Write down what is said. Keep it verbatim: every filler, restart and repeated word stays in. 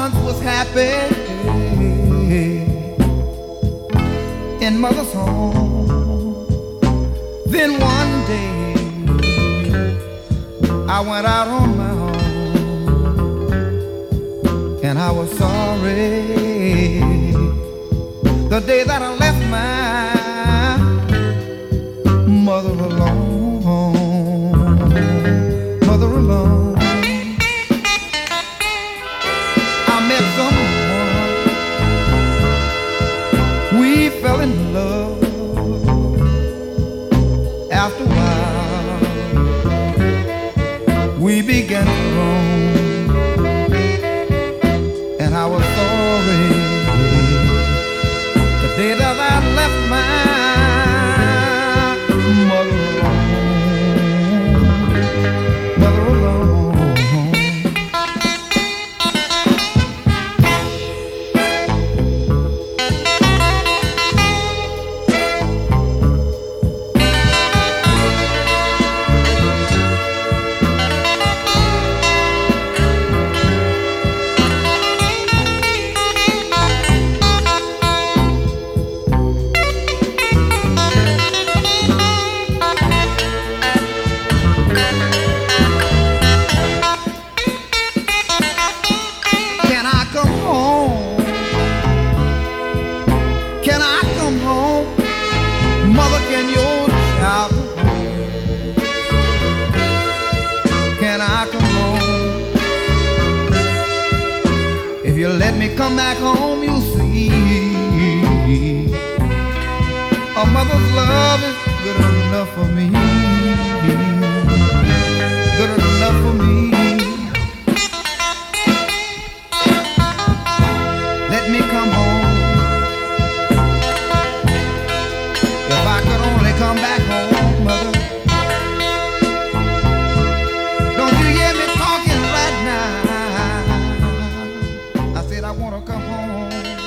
once was happy in mother's home. Then one day I went out on my own, and I was sorry the day that I left my mother alone, mother alone. I met someone, we fell in love. After a while, we began to roam, and I was sorry the day that I left my mother alone, mother alone. Let me come back home, you'll see a mother's love is good enough for me, good enough for me. Let me come home. If I could only come back home, mother. Don't you hear me talking right now? I wanna come home.